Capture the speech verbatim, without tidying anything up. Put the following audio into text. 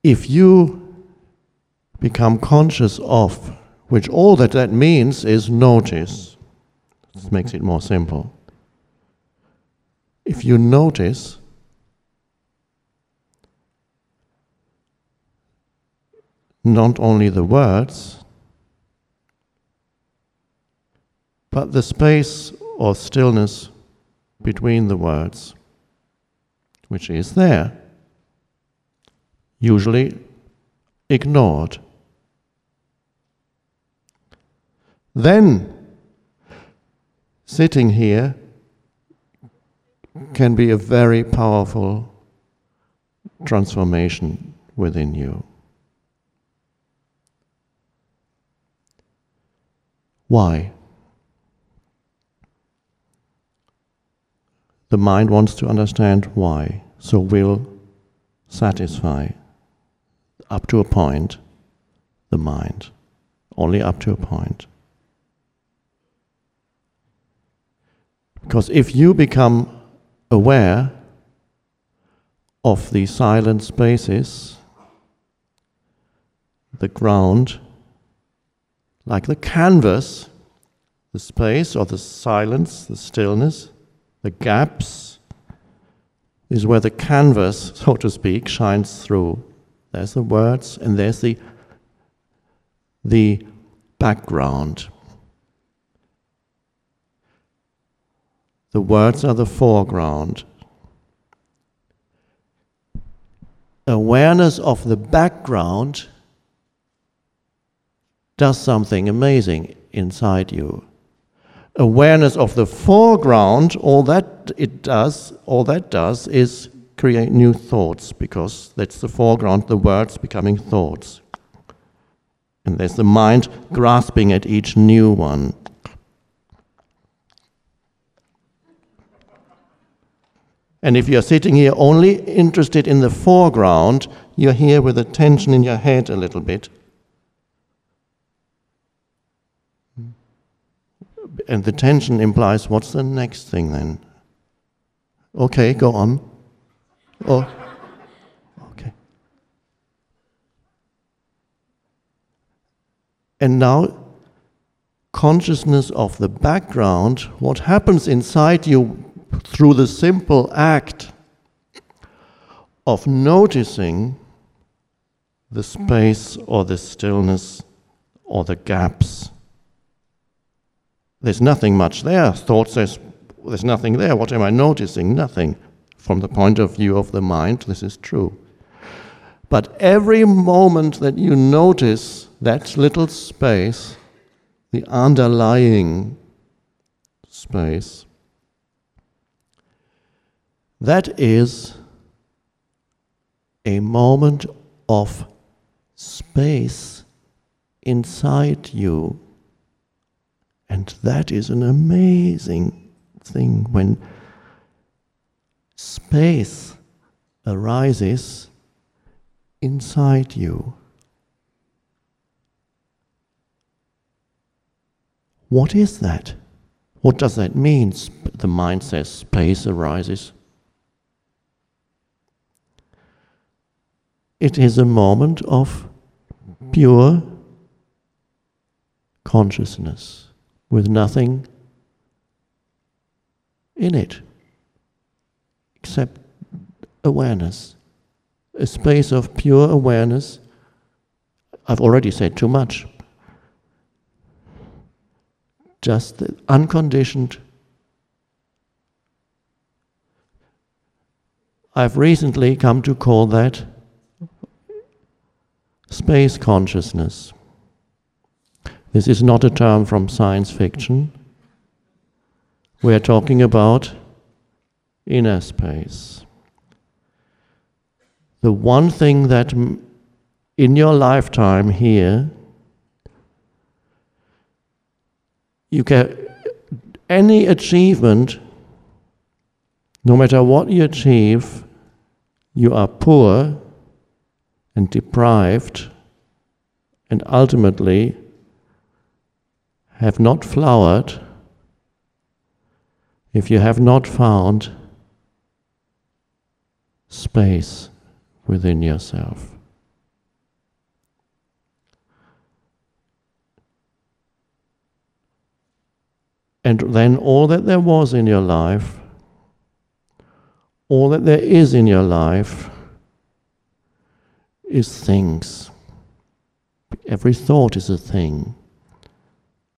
if you become conscious of, which all that that means is notice. This makes it more simple. If you notice, not only the words, but the space or stillness between the words, which is there, usually ignored. Then, sitting here can be a very powerful transformation within you. Why? The mind wants to understand why, so will satisfy up to a point the mind, only up to a point. Because if you become aware of the silent spaces, the ground, like the canvas, the space or the silence, the stillness, the gaps, is where the canvas, so to speak, shines through. There's the words and there's the, the background. The words are the foreground. Awareness of the background does something amazing inside you. Awareness of the foreground, all that it does, all that does is create new thoughts, because that's the foreground, the words becoming thoughts. And there's the mind grasping at each new one. And if you're sitting here only interested in the foreground, you're here with a tension in your head a little bit. And the tension implies, what's the next thing then? Okay, go on. Oh, okay. And now, consciousness of the background, what happens inside you through the simple act of noticing the space or the stillness or the gaps. There's nothing much there. Thought says, there's nothing there. What am I noticing? Nothing. From the point of view of the mind, this is true. But every moment that you notice that little space, the underlying space, that is a moment of space inside you. And that is an amazing thing when space arises inside you. What is that? What does that mean? The mind says space arises. It is a moment of pure consciousness with nothing in it except awareness. A space of pure awareness. I've already said too much. Just the unconditioned. I've recently come to call that space consciousness. This is not a term from science fiction. We are talking about inner space. The one thing that in your lifetime here, you can, any achievement, no matter what you achieve, you are poor and deprived, and ultimately have not flowered if you have not found space within yourself. And then all that there was in your life, all that there is in your life, is things. Every thought is a thing.